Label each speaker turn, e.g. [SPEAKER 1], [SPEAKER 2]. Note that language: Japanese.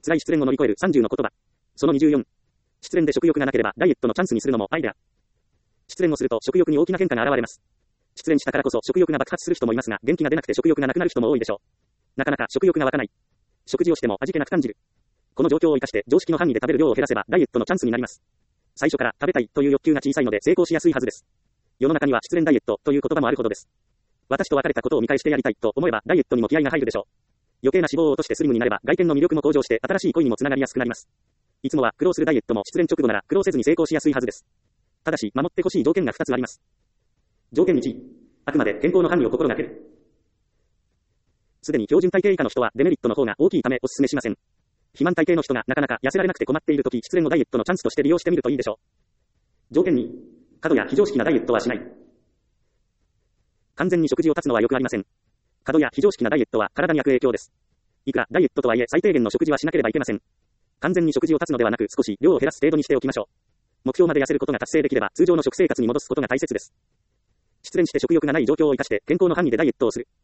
[SPEAKER 1] 辛い失恋を乗り越える30の言葉。その24。失恋で食欲がなければダイエットのチャンスにするのもアイデア。失恋をすると食欲に大きな変化が現れます。失恋したからこそ食欲が爆発する人もいますが、元気が出なくて食欲がなくなる人も多いでしょう。なかなか食欲が湧かない。食事をしても味気なく感じる。この状況を生かして常識の範囲で食べる量を減らせばダイエットのチャンスになります。最初から食べたいという欲求が小さいので成功しやすいはずです。世の中には失恋ダイエットという言葉もあるほどです。私と別れたことを見返してやりたいと思えばダイエットにも気合が入るでしょう。余計な脂肪を落としてスリムになれば外見の魅力も向上して新しい恋にもつながりやすくなります。いつもは苦労するダイエットも失恋直後なら苦労せずに成功しやすいはずです。ただし守ってほしい条件が2つあります。条件1、あくまで健康の管理を心がける。すでに標準体型以下の人はデメリットの方が大きいためお勧めしません。肥満体型の人がなかなか痩せられなくて困っているとき、失恋をダイエットのチャンスとして利用してみるといいでしょう。条件2、過度や非常識なダイエットはしない。完全に食事を断つのはよくありません。過度や非常識なダイエットは体に悪影響です。いくらダイエットとはいえ最低限の食事はしなければいけません。完全に食事を断つのではなく少し量を減らす程度にしておきましょう。目標まで痩せることが達成できれば通常の食生活に戻すことが大切です。失恋して食欲がない状況を生かして健康の範囲でダイエットをする。